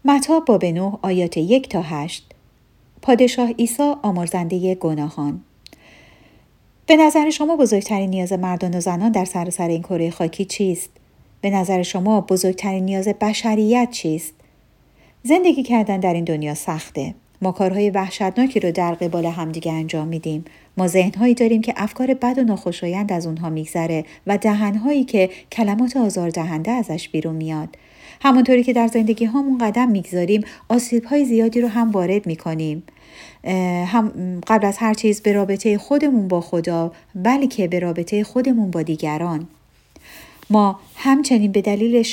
متی باب 9 آیات 1 تا 8. پادشاه عیسی آمرزنده گناهان. به نظر شما بزرگترین نیاز مردان و زنان در سراسر این کره خاکی چیست؟ به نظر شما بزرگترین نیاز بشریت چیست؟ زندگی کردن در این دنیا سخته. ما کارهای وحشتناکی رو در قبال همدیگه انجام میدیم. ما ذهنهایی داریم که افکار بد و ناخوشایند از اونها میگذره و دهنهایی که کلمات آزاردهنده ازش بیرون میاد. همونطوری که در زندگی هامون قدم میگذاریم، آسیب‌های زیادی رو هم وارد میکنیم. هم قبل از هر چیز به رابطه خودمون با خدا، بلکه به رابطه خودمون با دیگران. ما همچنین به دلیل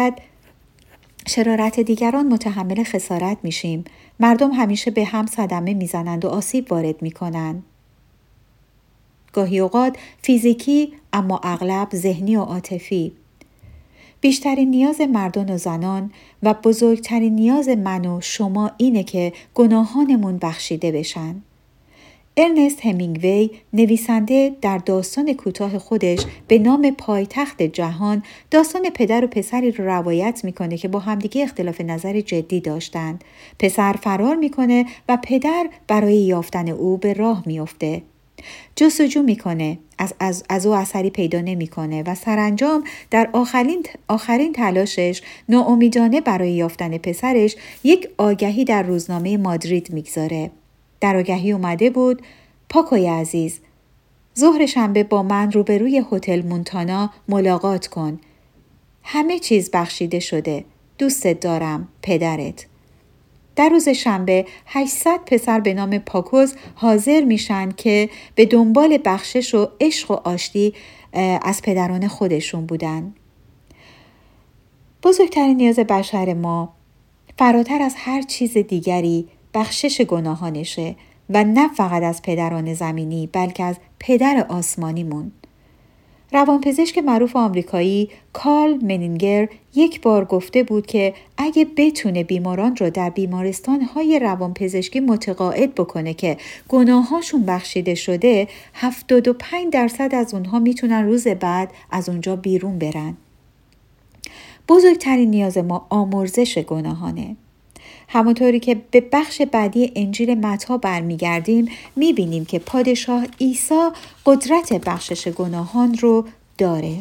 شرارت دیگران متحمل خسارت میشیم. مردم همیشه به هم صدمه میزنند و آسیب وارد میکنند. گاهی اوقات فیزیکی، اما اغلب ذهنی و عاطفی. بیشترین نیاز مردان و زنان و بزرگترین نیاز من و شما اینه که گناهانمون بخشیده بشن. ارنست همینگوی، نویسنده، در داستان کوتاه خودش به نام پایتخت جهان، داستان پدر و پسری رو روایت میکنه که با همدیگه اختلاف نظر جدی داشتند. پسر فرار میکنه و پدر برای یافتن او به راه میفته. جستجو میکنه، از او اثری پیدا نمیکنه و سرانجام در آخرین تلاشش ناامیدانه برای یافتن پسرش یک آگهی در روزنامه مادرید میگذاره. در آگهی اومده بود: پاکوی عزیز، ظهر شنبه با من روبروی هتل مونتانا ملاقات کن. همه چیز بخشیده شده. دوستت دارم، پدرت. در روز شنبه 800 پسر به نام پاکوز حاضر میشن که به دنبال بخشش و عشق و آشتی از پدران خودشون بودن. بزرگترین نیاز بشر ما فراتر از هر چیز دیگری بخشش گناهانشه و نه فقط از پدران زمینی، بلکه از پدر آسمانیمون. روانپزشک معروف آمریکایی کارل منینگر یک بار گفته بود که اگه بتونه بیماران رو در بیمارستان‌های روانپزشکی متقاعد بکنه که گناهاشون بخشیده شده، 75% از اونها میتونن روز بعد از اونجا بیرون برن. بزرگترین نیاز ما آمرزش گناهانه. همونطوری که به بخش بعدی انجیل متی برمیگردیم، میبینیم که پادشاه عیسی قدرت بخشش گناهان رو داره.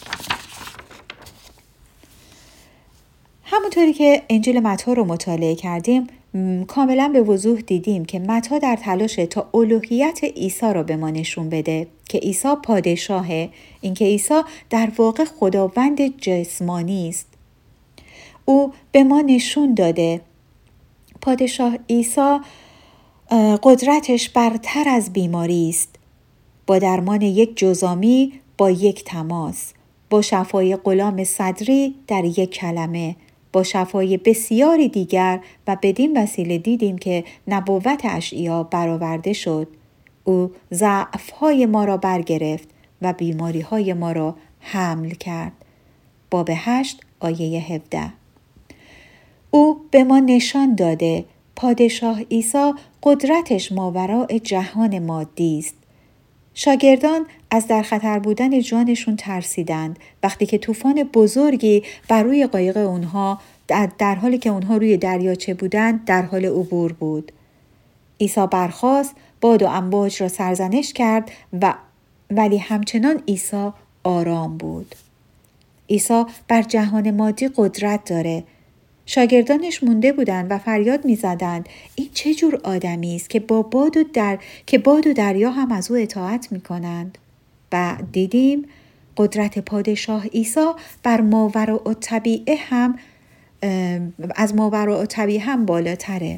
همونطوری که انجیل متی رو مطالعه کردیم، کاملا به وضوح دیدیم که متی در تلاشه تا الوهیت عیسی رو به ما نشون بده که عیسی پادشاهه، اینکه عیسی در واقع خداوند جسمانی است. او به ما نشون داده پادشاه عیسی قدرتش برتر از بیماری است. با درمان یک جزامی، با یک تماس، با شفای غلام صدری در یک کلمه، با شفای بسیاری دیگر و بدین وسیله دیدیم که نبوت اشعیا برآورده شد. او ضعف‌های ما را برگرفت و بیماری‌های ما را حمل کرد. باب 8 آیه 17. او به ما نشان داده پادشاه عیسی قدرتش ماوراء جهان مادی است. شاگردان از در خطر بودن جانشون ترسیدند وقتی که طوفان بزرگی بر روی قایق اونها در حالی که اونها روی دریاچه بودند در حال عبور بود. عیسی برخاست، باد و امواج را سرزنش کرد ولی همچنان عیسی آرام بود. عیسی بر جهان مادی قدرت داره. شاگردانش مونده بودند و فریاد می‌زدند: این چه جور آدمی است که باد و دریا هم از او اطاعت می‌کنند؟ و دیدیم قدرت پادشاه عیسی بر ماوراءالطبیعه هم از ماوراءالطبیعه هم بالاتره.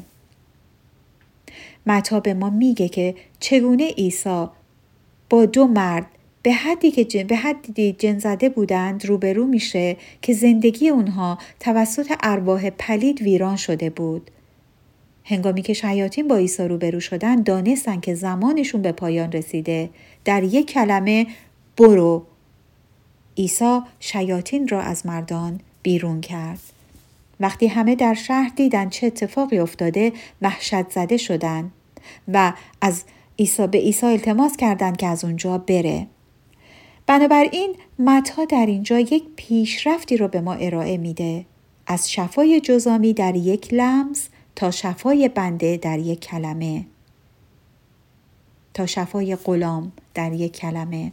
متی به ما میگه که چگونه عیسی با دو مرد به حدی جن زده بودند روبرو میشه که زندگی اونها توسط ارواح پلید ویران شده بود. هنگامی که شیاطین با عیسی روبرو شدن دانستن که زمانشون به پایان رسیده. در یک کلمه برو. عیسی شیاطین را از مردان بیرون کرد. وقتی همه در شهر دیدن چه اتفاقی افتاده وحشت زده شدند و به عیسی التماس کردند که از اونجا بره. بنابراین متی در اینجا یک پیشرفتی رو به ما ارائه میده. از شفای جزامی در یک لمس تا شفای بنده در یک کلمه، تا شفای غلام در یک کلمه.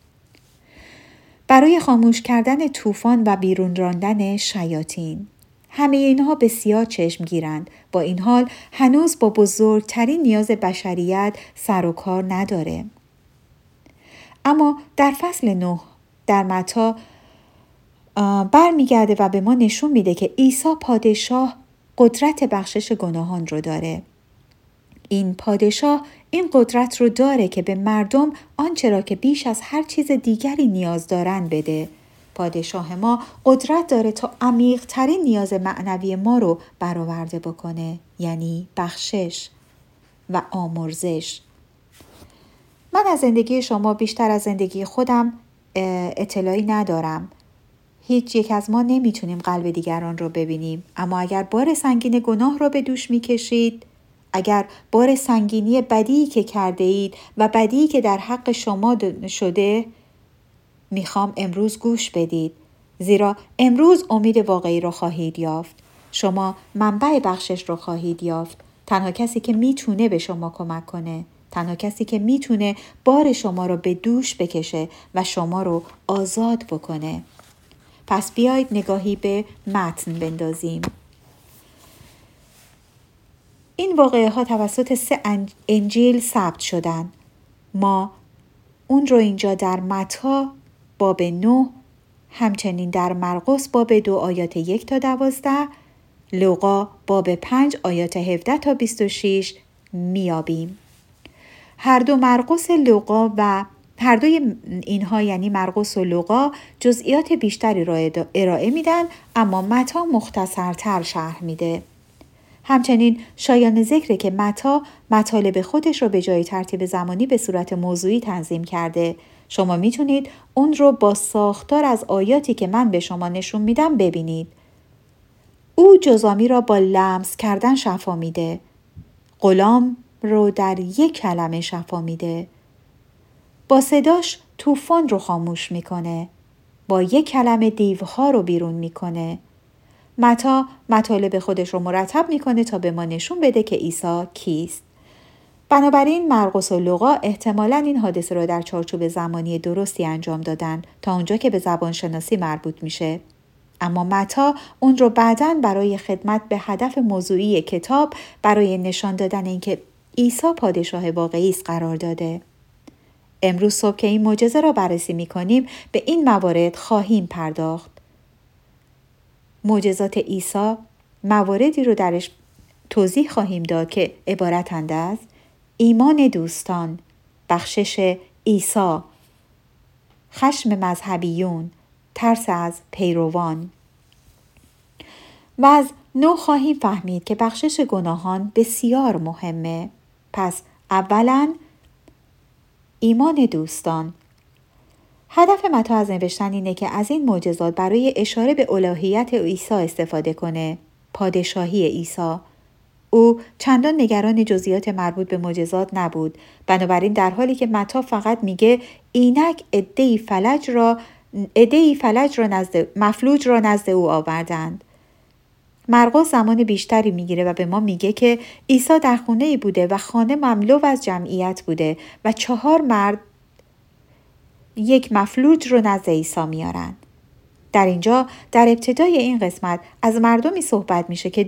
برای خاموش کردن طوفان و بیرون راندن شیاطین. همه اینها بسیار چشم گیرند. با این حال هنوز با بزرگترین نیاز بشریت سر و کار نداره. اما در فصل 9 در متی برمیگرده و به ما نشون میده که عیسی پادشاه قدرت بخشش گناهان رو داره. این پادشاه این قدرت رو داره که به مردم آنچه را که بیش از هر چیز دیگری نیاز دارن بده. پادشاه ما قدرت داره تا عمیق‌ترین نیاز معنوی ما رو برآورده بکنه، یعنی بخشش و آمرزش. من از زندگی شما بیشتر از زندگی خودم اطلاعی ندارم. هیچ یک از ما نمیتونیم قلب دیگران رو ببینیم، اما اگر بار سنگین گناه رو به دوش میکشید، اگر بار سنگینی بدی که کرده اید و بدی که در حق شما شده، میخوام امروز گوش بدید، زیرا امروز امید واقعی رو خواهید یافت. شما منبع بخشش رو خواهید یافت. تنها کسی که میتونه به شما کمک کنه، تنها کسی که میتونه بار شما رو به دوش بکشه و شما رو آزاد بکنه. پس بیایید نگاهی به متن بندازیم. این واقعه ها توسط 3 انجیل ثبت شدن. ما اون رو اینجا در متی باب 9، همچنین در مرقس باب 2 آیات 1 تا 12، لوقا باب 5 آیات 17 تا 26 میابیم. هر دو مرقس لوقا و هر دوی اینها یعنی مرقس و لوقا جزئیات بیشتری را ارائه میدن، اما متی مختصرتر شرح میده. همچنین شایان ذکره که متی مطالب خودش رو به جای ترتیب زمانی به صورت موضوعی تنظیم کرده. شما میتونید اون رو با ساختار از آیاتی که من به شما نشون میدم ببینید. او جزامی را با لمس کردن شفا میده. غلام رو در یک کلمه شفا میده. با صداش طوفان رو خاموش میکنه. با یک کلمه دیوها رو بیرون میکنه. متی مطالب خودش رو مرتب میکنه تا به ما نشون بده که عیسی کیست. بنابراین مرقس و لوقا احتمالاً این حادثه رو در چارچوب زمانی درستی انجام دادن تا اونجا که به زبان شناسی مربوط میشه. اما متی اون رو بعداً برای خدمت به هدف موضوعی کتاب، برای نشان دادن اینکه عیسی پادشاه واقعی است قرار داده. امروز صبح که این معجزه را بررسی میکنیم به این موارد خواهیم پرداخت. معجزات عیسی مواردی رو درش توضیح خواهیم داد که عبارتند از ایمان دوستان، بخشش عیسی، خشم مذهبیون، ترس از پیروان. و از نو خواهیم فهمید که بخشش گناهان بسیار مهمه. پس اولاً ایمان دوستان. هدف متی از نوشتن اینه که از این معجزات برای اشاره به الوهیت عیسی استفاده کنه، پادشاهی عیسی. او چندان نگران جزئیات مربوط به معجزات نبود. بنابراین در حالی که متی فقط میگه اینک عده‌ای فلج را مفلوج را نزد او آوردند، مرقس زمان بیشتری میگیره و به ما میگه که عیسی در خونه‌ای بوده و خانه مملو از جمعیت بوده و 4 مرد یک مفلوج رو نزد عیسی میارن. در اینجا در ابتدای این قسمت از مردمی صحبت میشه که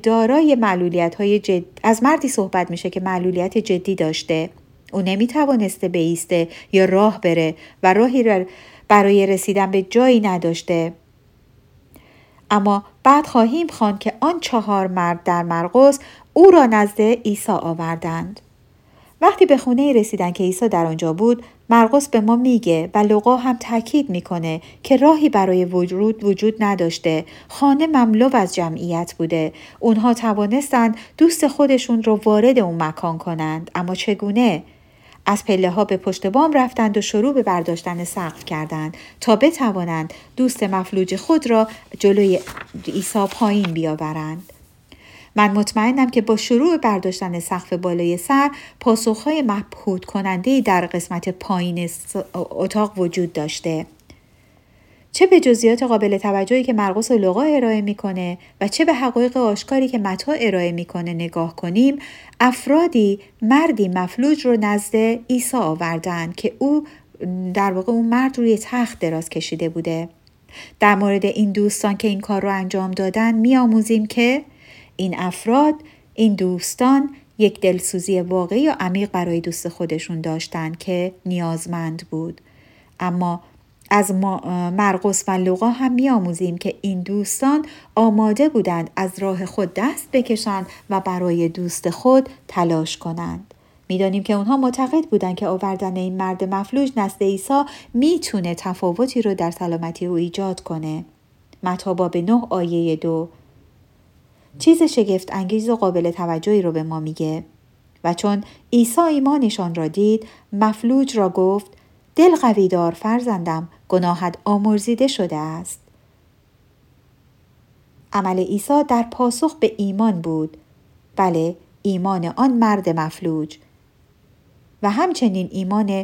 از مردی صحبت میشه که معلولیت جدی داشته. او نمیتوانسته بایسته یا راه بره و راهی برای رسیدن به جایی نداشته. اما بعد خواهیم خواند که آن 4 مرد در مرقس او را نزد عیسی آوردند. وقتی به خونه رسیدن که عیسی در آنجا بود، مرقس به ما میگه و لوقا هم تاکید میکنه که راهی برای ورود وجود نداشته. خانه مملو از جمعیت بوده. اونها توانستند دوست خودشون رو وارد اون مکان کنند، اما چگونه؟ از پله ها به پشت بام رفتند و شروع به برداشتن سقف کردند تا بتوانند دوست مفلوج خود را جلوی عیسی پایین بیاورند. من مطمئنم که با شروع برداشتن سقف بالای سر، پاسخهای مبهوت کننده‌ای در قسمت پایین اتاق وجود داشته. چه به جزئیات قابل توجهی که مرقس و لوقا ارائه میکنه و چه به حقایق آشکاری که متی ارائه میکنه نگاه کنیم، افرادی مردی مفلوج رو نزد عیسی آوردن که او در واقع اون مرد روی تخت دراز کشیده بوده. در مورد این دوستان که این کار رو انجام دادن میآموزیم که این دوستان یک دلسوزی واقعی و عمیق برای دوست خودشون داشتن که نیازمند بود. اما از مرقس و لوقا هم میآموزیم که این دوستان آماده بودند از راه خود دست بکشند و برای دوست خود تلاش کنند. میدانیم که اونها معتقد بودند که آوردن این مرد مفلوج نزد عیسی میتونه تفاوتی رو در سلامتی او ایجاد کنه. متی باب 9 آیه 2 چیز شگفت انگیز و قابل توجهی رو به ما میگه. و چون عیسی ایمانشان را دید، مفلوج را گفت: دل قوی دار فرزندم، گناهت آمرزیده شده است. عمل عیسی در پاسخ به ایمان بود. بله، ایمان آن مرد مفلوج و همچنین ایمان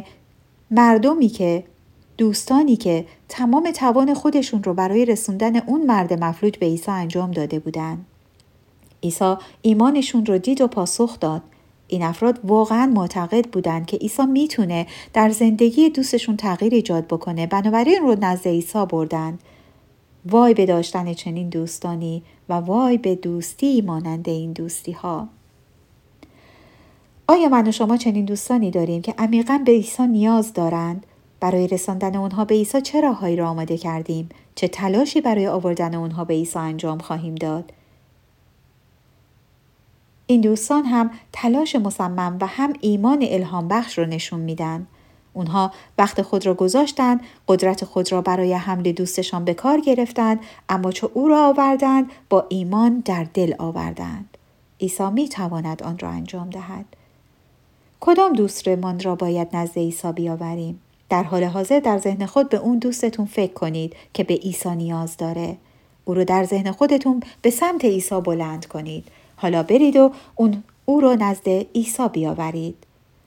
دوستانی که تمام توان خودشون رو برای رسوندن اون مرد مفلوج به عیسی انجام داده بودند. عیسی ایمانشون رو دید و پاسخ داد. این افراد واقعا معتقد بودند که عیسی میتونه در زندگی دوستشون تغییر ایجاد بکنه، بنابراین رو نزد عیسی بردند. وای به داشتن چنین دوستانی و وای به دوستی مانند این دوستی ها. آیا من و شما چنین دوستانی داریم که عمیقاً به عیسی نیاز دارند؟ برای رساندن اونها به عیسی چه راههایی را آماده کردیم؟ چه تلاشی برای آوردن اونها به عیسی انجام خواهیم داد؟ این دوستان هم تلاش مصمم و هم ایمان الهام بخش رو نشون میدن. اونها وقت خود را گذاشتند، قدرت خود را برای حمل دوستشان به کار گرفتند، اما چون او را آوردند با ایمان در دل آوردند. عیسی می تواند آن را انجام دهد. کدام دوستمان را باید نزد عیسی بیاوریم؟ در حال حاضر در ذهن خود به اون دوستتون فکر کنید که به عیسی نیاز داره. او رو در ذهن خودتون به سمت عیسی بلند کنید. حالا برید و او رو نزد عیسی بیاورید.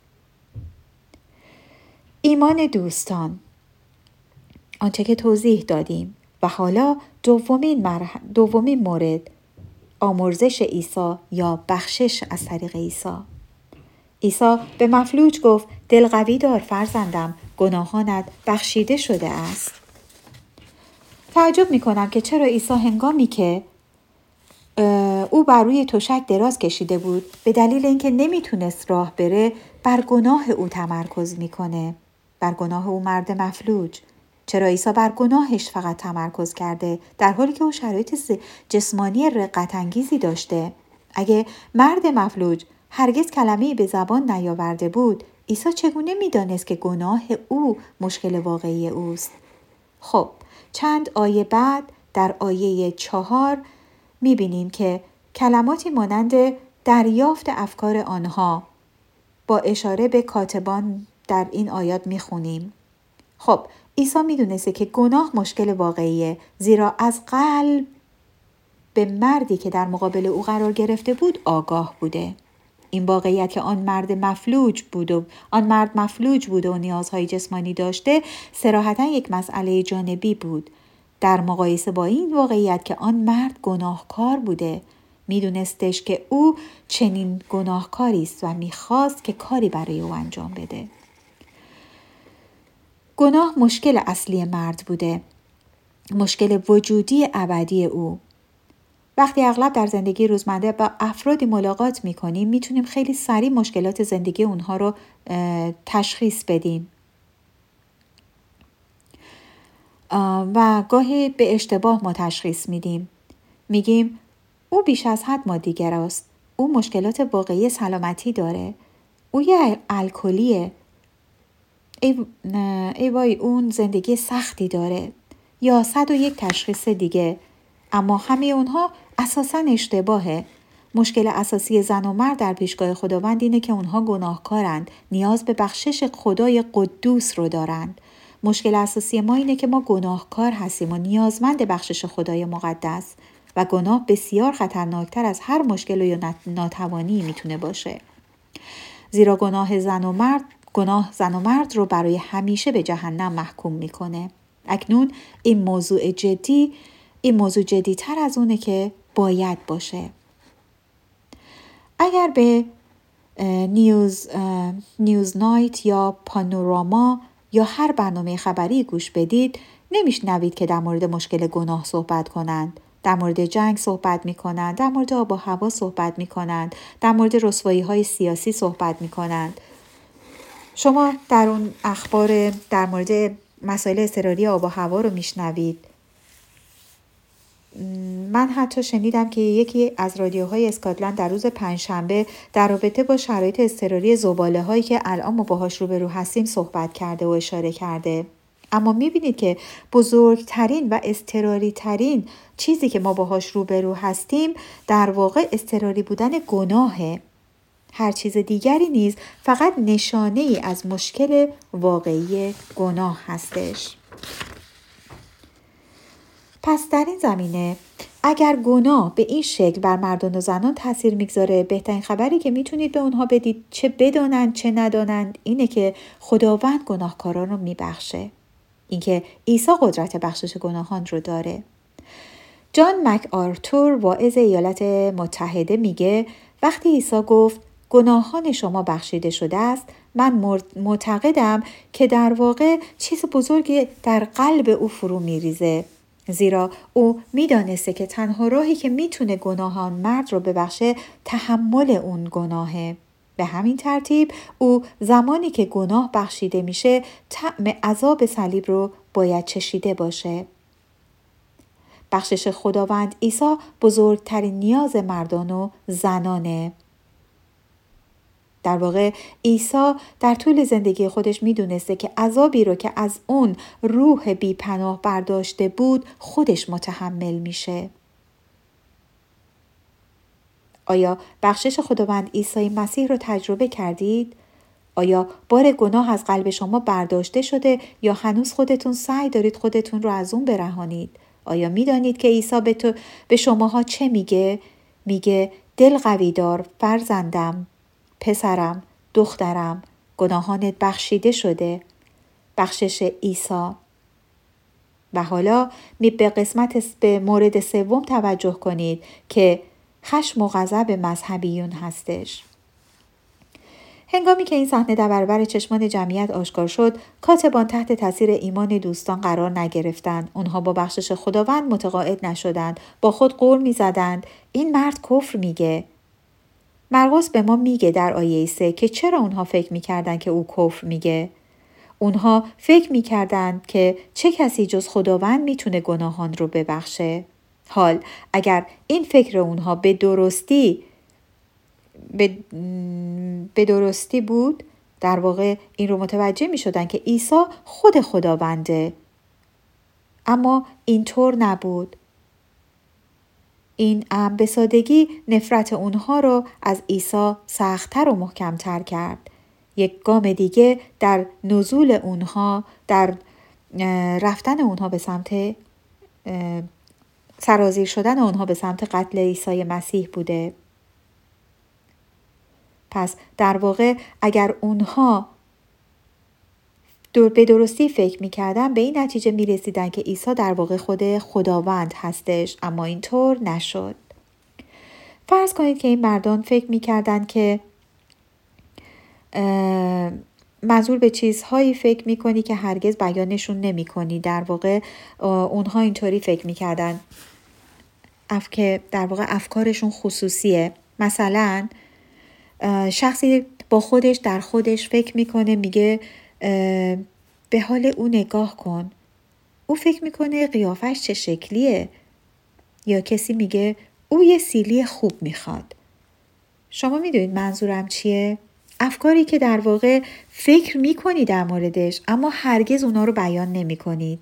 ایمان دوستان، آنچه که توضیح دادیم. و حالا دومین مورد، آمرزش عیسی یا بخشش از طریق عیسی. عیسی به مفلوج گفت: دل قوی دار فرزندم، گناهانت بخشیده شده است. تعجب میکنم که چرا عیسی هنگامی که او بر روی تشک دراز کشیده بود، به دلیل اینکه نمیتونست راه بره، بر گناه او تمرکز میکنه، بر گناه او مرد مفلوج. چرا عیسی بر گناهش فقط تمرکز کرده، در حالی که او شرایط جسمانی رقت انگیزی داشته؟ اگه مرد مفلوج هرگز کلمه‌ای به زبان نیاورده بود، عیسی چگونه میدانست که گناه او مشکل واقعی اوست؟ خب، چند آیه بعد در آیه 4 میبینیم که کلماتی مانند دریافت افکار آنها با اشاره به کاتبان در این آیات میخونیم. خب، عیسی میدونسته که گناه مشکل واقعیه، زیرا از قلب به مردی که در مقابل او قرار گرفته بود آگاه بوده. این واقعیت که آن مرد مفلوج بود و نیازهای جسمانی داشته، صراحتاً یک مسئله جانبی بود، در مقایسه با این واقعیت که آن مرد گناهکار بوده. میدونستش که او چنین گناهکاری است و میخواست که کاری برای او انجام بده. گناه مشکل اصلی مرد بوده، مشکل وجودی ابدی او. وقتی اغلب در زندگی روزمره با افرادی ملاقات میکنیم، میتونیم خیلی سریع مشکلات زندگی اونها رو تشخیص بدیم و گاهی به اشتباه ما تشخیص میدیم. میگیم او بیش از حد مادیگر است، او مشکلات واقعی سلامتی داره، او یه الکلیه، ای وای اون زندگی سختی داره، یا 101 تشخیص دیگه. اما همه اونها اساساً اشتباهه. مشکل اساسی زن و مرد در پیشگاه خداوند اینه که اونها گناهکارند، نیاز به بخشش خدای قدوس رو دارند. مشکل اساسی ما اینه که ما گناهکار هستیم و نیازمند بخشش خدای مقدس، و گناه بسیار خطرناکتر از هر مشکل یا ناتوانی میتونه باشه، زیرا گناه زن و مرد رو برای همیشه به جهنم محکوم میکنه. اکنون این موضوع جدی تر از اونه که باید باشه. اگر به نیوز نایت یا پانوراما یا هر برنامه خبری گوش بدید، نمیشنوید که در مورد مشکل گناه صحبت کنند، در مورد جنگ صحبت می کنند، در مورد آب و هوا صحبت می کنند، در مورد رسوایی های سیاسی صحبت می کنند. شما در اون اخبار در مورد مسائل اضطراری آب و هوا رو میشنوید. من حتی شنیدم که یکی از رادیوهای اسکاتلند در روز پنجشنبه در رابطه با شرایط اضطراری زباله هایی که الان ما باهاش روبرو هستیم صحبت کرده و اشاره کرده. اما میبینید که بزرگترین و اضطراری ترین چیزی که ما باهاش روبرو هستیم در واقع اضطراری بودن گناهه. هر چیز دیگری نیز فقط نشانه ای از مشکل واقعی گناه هستش. پس در این زمینه اگر گناه به این شکل بر مردان و زنان تاثیر میگذاره، بهترین خبری که میتونید به اونها بدید، چه بدانند چه ندانند، اینه که خداوند گناهکاران رو میبخشه. اینکه عیسی قدرت بخشش گناهان رو داره. جان مک آرتور واعظ ایالات متحده میگه وقتی عیسی گفت گناهان شما بخشیده شده است، من معتقدم که در واقع چیز بزرگی در قلب او فرو میریزه، زیرا او میدانسته که تنها راهی که میتونه گناهان مرد رو ببخشه تحمل اون گناهه. به همین ترتیب او زمانی که گناه بخشیده میشه طعم عذاب صلیب رو باید چشیده باشه. بخشش خداوند عیسی بزرگترین نیاز مردان و زنانه. در واقع عیسی در طول زندگی خودش میدونسته که عذابی رو که از اون روح بی پناه برداشته بود خودش متحمل میشه. آیا بخشش خداوند عیسی مسیح رو تجربه کردید؟ آیا بار گناه از قلب شما برداشته شده یا هنوز خودتون سعی دارید خودتون رو از اون برهانید؟ آیا میدانید که عیسی به شماها چه میگه؟ میگه دل قوی دار فرزندم، پسرم، دخترم، گناهانت بخشیده شده. بخشش عیسی. و حالا به مورد سوم توجه کنید که خشم و غضب مذهبیون هستش. هنگامی که این صحنه در برابر چشمان جمعیت آشکار شد، کاتبان تحت تاثیر ایمان دوستان قرار نگرفتند. اونها با بخشش خداوند متقاعد نشدند. با خود قول می‌زدند این مرد کفر میگه. مرقس به ما میگه در آیه 3 که چرا اونها فکر می‌کردند که او کفر میگه. اونها فکر می‌کردند که چه کسی جز خداوند میتونه گناهان رو ببخشه. حال اگر این فکر اونها به درستی بود، در واقع این رو متوجه می شدن که عیسی خود خداونده. اما اینطور نبود. این امر به سادگی نفرت اونها رو از عیسی سخت‌تر و محکم‌تر کرد. یک گام دیگه در نزول اونها، در رفتن اونها به سمت سرازیر شدن اونها به سمت قتل عیسی مسیح بوده. پس در واقع اگر اونها به درستی فکر می‌کردن به این نتیجه می‌رسیدن که عیسی در واقع خود خداوند هستش، اما اینطور نشد. فرض کنید که این مردان فکر می‌کردن که منظور به چیزهایی فکر می‌کنی که هرگز بیانشون نمی‌کنی. در واقع اونها اینطوری فکر می‌کردن که در واقع افکارشون خصوصیه. مثلا شخصی با خودش در خودش فکر میکنه، میگه به حال او نگاه کن، او فکر میکنه قیافش چه شکلیه، یا کسی میگه او یه سیلی خوب میخواد. شما میدونید منظورم چیه؟ افکاری که در واقع فکر میکنی در موردش اما هرگز اونا رو بیان نمیکنید.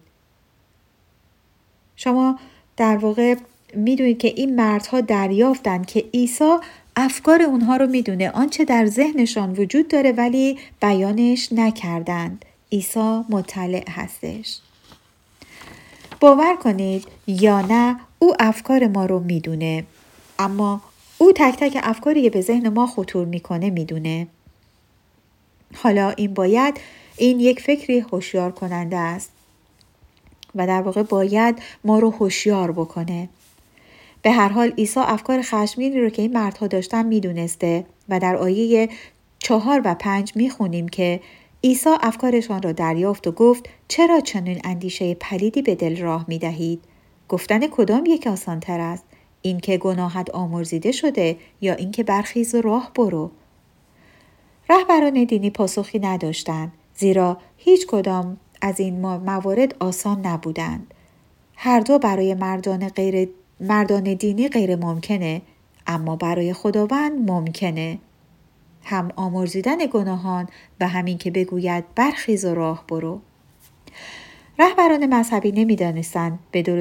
شما در واقع میدونید که این مردها دریافتن که عیسی افکار اونها رو میدونه، آنچه در ذهنشان وجود داره ولی بیانش نکردند. عیسی مطلع هستش. باور کنید یا نه او افکار ما رو میدونه، اما او تک تک افکاری که به ذهن ما خطور میکنه میدونه. حالا این یک فکری هوشیار کننده است. و در واقع باید ما رو هوشیار بکنه. به هر حال عیسی افکار خشمگینی رو که این مردها داشتن میدونسته و در آیه 4 و 5 میخونیم که عیسی افکارشان را دریافت و گفت چرا چنین اندیشه پلیدی به دل راه میدهید؟ گفتن کدام یک آسان‌تر است؟ این که گناهت آمرزیده شده یا این که برخیز و راه برو؟ رهبران دینی پاسخی نداشتند، زیرا هیچ کدام از این موارد آسان نبودند. هر دو برای مردان دینی غیر ممکنه، اما برای خداوند ممکنه. هم آمرزیدن گناهان و همین که بگوید برخیز و راه برو. رهبران مذهبی نمیتوانستند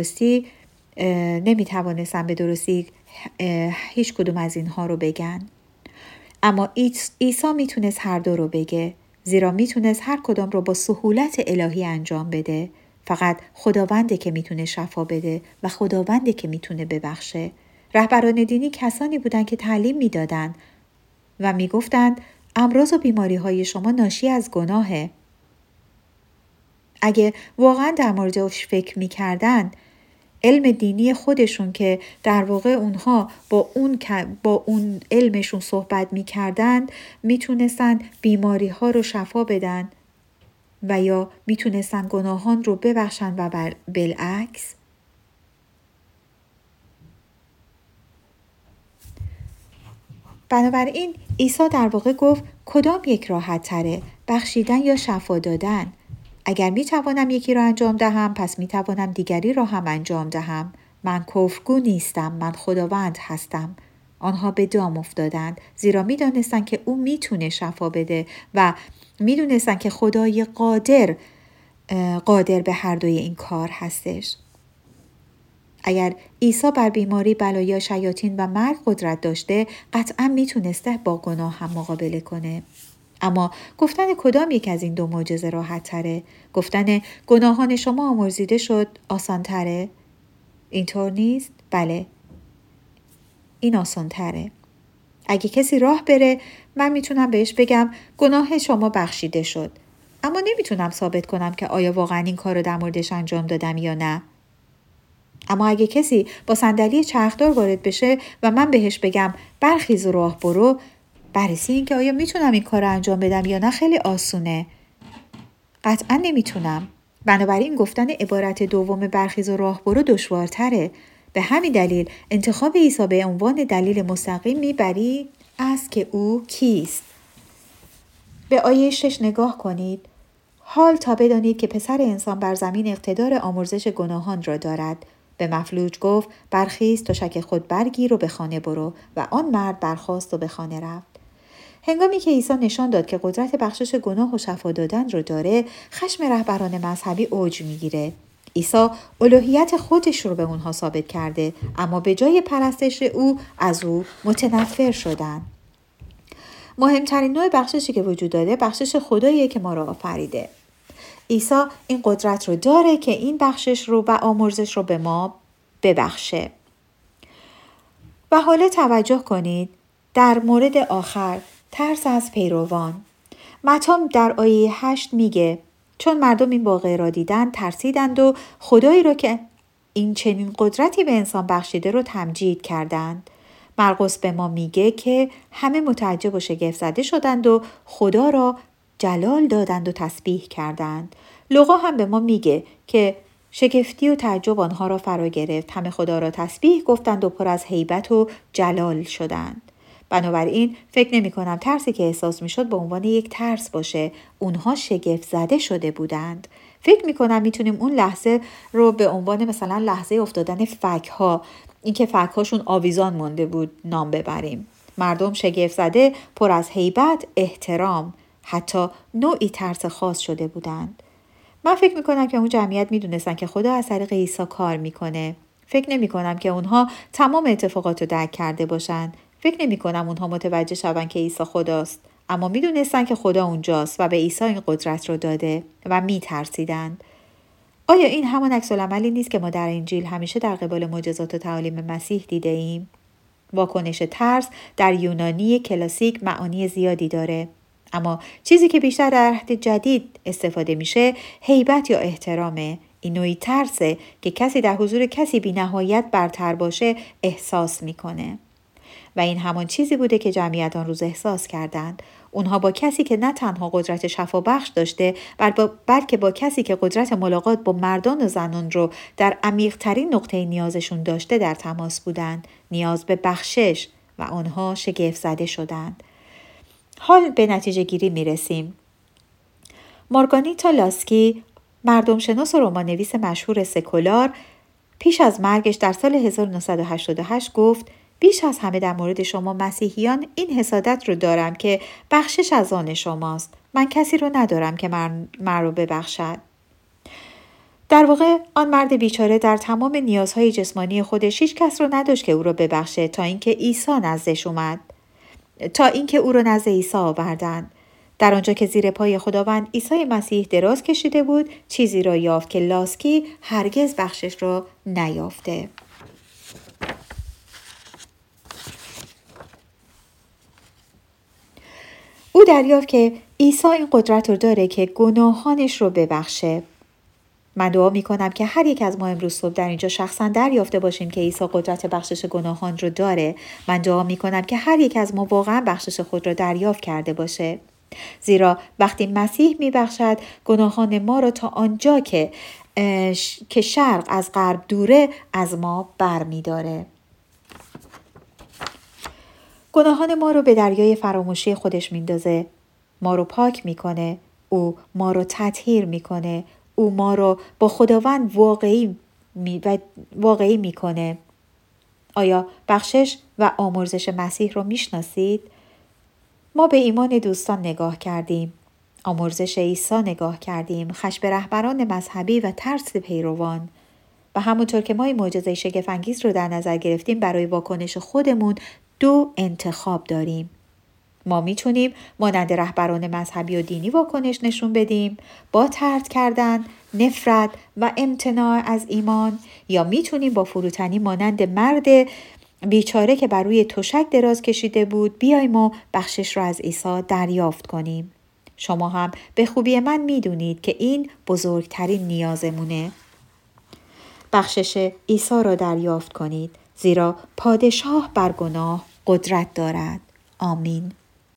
به درستی هیچ کدوم از اینها رو بگن. اما عیسی میتونست هر دو رو بگه، زیرا میتونست هر کدام رو با سهولت الهی انجام بده. فقط خداونده که میتونه شفا بده و خداونده که میتونه ببخشه. رهبران دینی کسانی بودند که تعلیم میدادند و میگفتند امراض و بیماری های شما ناشی از گناهه. اگه واقعا در موردش فکر میکردن، علم دینی خودشون که در واقع اونها با اون علمشون صحبت میکردن میتونستن بیماری ها رو شفا بدن و یا میتونستن گناهان رو ببخشن و بالعکس. بنابراین عیسی در واقع گفت کدام یک راحت تره، بخشیدن یا شفا دادن؟ اگر میتوانم یکی را انجام دهم پس میتوانم دیگری را هم انجام دهم. من کفرگو نیستم، من خداوند هستم. آنها به دام افتادند زیرا میدانستند که او میتونه شفا بده و میدونستند که خدای قادر به هر دوی این کار هستش. اگر عیسی بر بیماری، بلایا، شیاطین و مرگ قدرت داشته، قطعا میتونسته با گناه هم مقابله کنه. اما گفتن کدام یک از این دو معجزه راحت تره؟ گفتن گناهان شما آمرزیده شد آسان تره؟ اینطور نیست؟ بله، این آسان تره. اگه کسی راه بره، من میتونم بهش بگم گناه شما بخشیده شد، اما نمیتونم ثابت کنم که آیا واقعا این کار رو در موردش انجام دادم یا نه. اما اگه کسی با صندلی چرخدار وارد بشه و من بهش بگم برخیز و راه برو، بررسی این که آیا میتونم این کار رو انجام بدم یا نه خیلی آسونه. قطعا نمیتونم. بنابراین گفتن عبارت دوم برخیز و راه برو دشوارتره. به همین دلیل انتخاب عیسی به عنوان دلیل مستقیم میبری است که او کیست. به آیه 6 نگاه کنید. حال تا بدانید که پسر انسان بر زمین اقتدار آمرزش گناهان را دارد. به مفلوج گفت برخیز تشک خود برگیر و به خانه برو، و آن مرد برخاست و به خانه رفت. هنگامی که عیسی نشان داد که قدرت بخشش گناه و شفا دادن رو داره، خشم رهبران مذهبی اوج میگیره. عیسی الوهیت خودش رو به اونها ثابت کرده، اما به جای پرستش او از او متنفر شدن. مهمترین نوع بخششی که وجود داره بخشش خداییه که ما رو آفریده. عیسی این قدرت رو داره که این بخشش رو و آمرزش رو به ما ببخشه. و حالا توجه کنید در مورد آخر، ترس از پیروان. متی در آیه 8 میگه چون مردم این واقعه را دیدند ترسیدند و خدایی را که این چنین قدرتی به انسان بخشیده رو تمجید کردند. مرقس به ما میگه که همه متعجب و شگفت زده شدند و خدا را جلال دادند و تسبیح کردند. لوقا هم به ما میگه که شگفتی و تعجب آنها را فرا گرفت. همه خدا را تسبیح گفتند و پر از هیبت و جلال شدند. بنابراین فکر نمی کنم ترسی که احساس می شد به عنوان یک ترس باشه. اونها شگفت زده شده بودند. فکر می کنم می تونیم اون لحظه رو به عنوان مثلا لحظه افتادن فگ‌ها، اینکه فگ‌هاشون آویزان مانده بود، نام ببریم. مردم شگفت زده، پر از هیبت، احترام، حتی نوعی ترس خاص شده بودند. من فکر می کنم که اون جمعیت می دونستن که خدا از طریق عیسی کار می کنه. فکر نمی کنم که اونها تمام اتفاقات رو درک کرده باشن. فکر نمی کنم اونها متوجه شون که عیسی خداست، اما می دونستن که خدا اونجاست و به عیسی این قدرت رو داده و می ترسیدند. آیا این همون عکس العملی نیست که ما در انجیل همیشه در قبال معجزات و تعالیم مسیح دیده ایم؟ واکنش ترس در یونانی کلاسیک معانی زیادی داره، اما چیزی که بیشتر در عهد جدید استفاده میشه هیبت یا احترامه. این نوعی ترسه که کسی در حضور کسی بی نهایت برتر باشه احساس میکنه. و این همان چیزی بوده که جمعیت آن روز احساس کردند. اونها با کسی که نه تنها قدرت شفابخش داشته بلکه با کسی که قدرت ملاقات با مردان و زنان رو در عمیق‌ترین نقطه نیازشون داشته در تماس بودند. نیاز به بخشش و آنها شگفت زده شدند. حال به نتیجه گیری می رسیم. مارگانیتا لاسکی، مردم شناس و رمان نویس مشهور سکولار، پیش از مرگش در سال 1988 گفت: بیش از همه در مورد شما مسیحیان این حسادت رو دارم که بخشش از آن شماست. من کسی رو ندارم که من رو ببخشد. در واقع آن مرد بیچاره در تمام نیازهای جسمانی خودش هیچ کس رو نداشت که او رو ببخشه تا اینکه عیسی نزدش اومد. تا اینکه او رو نزد عیسی آوردند. در آنجا که زیر پای خداوند عیسی مسیح دراز کشیده بود، چیزی را یافت که لاسکی هرگز بخشش را نیافته. او دریافت که عیسی این قدرت رو داره که گناهانش رو ببخشه. من دعا میکنم که هر یک از ما امروز صبح در اینجا شخصا دریافته باشیم که عیسی قدرت بخشش گناهان رو داره. من دعا میکنم که هر یک از ما واقعا بخشش خود را دریافت کرده باشه. زیرا وقتی مسیح میبخشد، گناهان ما را تا آنجا که شرق از غرب دوره از ما بر میداره. گناهان ما رو به دریای فراموشی خودش میندازه. ما رو پاک میکنه. او ما رو تطهیر میکنه. او ما رو با خداوند واقعی میکنه. آیا بخشش و آمرزش مسیح رو میشناسید؟ ما به ایمان دوستان نگاه کردیم. آمرزش عیسی نگاه کردیم. خشم رهبران مذهبی و ترس پیروان. و همونطور که ما این معجزه شگفت‌انگیز رو در نظر گرفتیم، برای واکنش خودمون دو انتخاب داریم. ما میتونیم مانند رهبران مذهبی و دینی واکنش نشون بدیم با طرد کردن، نفرت و امتناع از ایمان، یا میتونیم با فروتنی مانند مرد بیچاره که بر روی تشک دراز کشیده بود بیایم و بخشش را از عیسی دریافت کنیم. شما هم به خوبی من میدونید که این بزرگترین نیازمونه. بخشش عیسی را دریافت کنید، زیرا پادشاه بر گناه قدرت دارد. آمین.